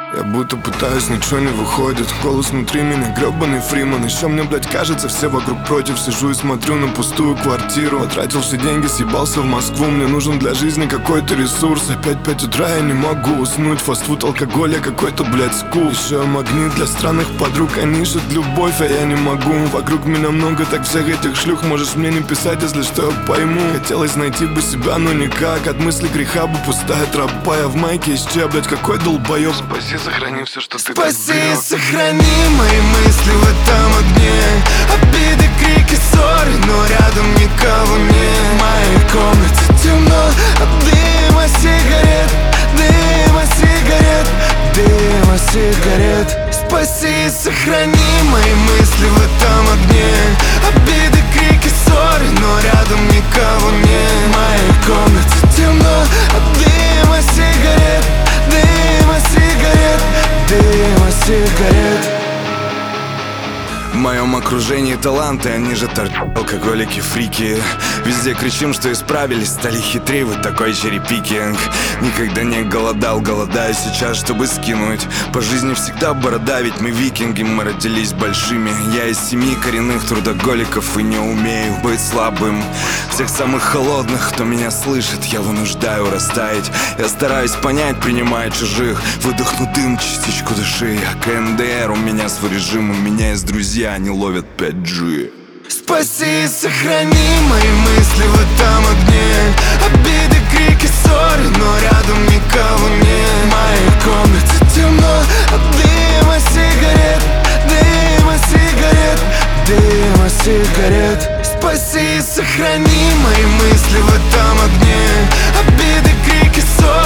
Я будто пытаюсь, ничего не выходит. Голос внутри меня, гребаный Фриман. Еще мне, блядь, кажется, все вокруг против. Сижу и смотрю на пустую квартиру. Потратил все деньги, съебался в Москву. Мне нужен для жизни какой-то ресурс. Опять 5 утра, я не могу уснуть. Фастфуд, алкоголь, я какой-то, блядь, скул. Еще магнит для странных подруг. Они ищут любовь, а я не могу. Вокруг меня много так всех этих шлюх. Можешь мне не писать, если что, я пойму. Хотелось найти бы себя, но никак. От мысли греха бы пустая тропа. Я в майке из чья, блядь, какой долбоёб. Спаси, сохрани все, что ты Спаси и сохрани мои мысли в этом огне. Обиды, крики, ссоры, но рядом никого нет. В моей комнате темно от дыма сигарет, дыма сигарет, дыма сигарет. Спаси и сохрани мои мысли в этом огне. Обиды, крики, ссоры, но рядом никого нет. В моей комнате темно от дыма сигарет, дыма сигарет, дыма сигарет. В моем окружении таланты, они же алкоголики, фрики. Везде кричим, что исправились, стали хитрее, вот такой черепикинг. Никогда не голодал, голодаю сейчас, чтобы скинуть. По жизни всегда борода, ведь мы викинги, мы родились большими. Я из семьи коренных трудоголиков и не умею быть слабым. Всех самых холодных, кто меня слышит, я вынуждаю растаять. Я стараюсь понять, принимая чужих. Выдохну дым, частичку души. А КНДР, у меня свой режим, у меня есть друзья, они ловят 5G. Спаси и сохрани мои мысли в этом огне. Обиды, крики, ссоры, но рядом никого нет. В моей комнате темно от дыма сигарет, дыма сигарет, дыма сигарет. Спаси и сохрани мои мысли в этом огне. Обиды, крики, ссоры,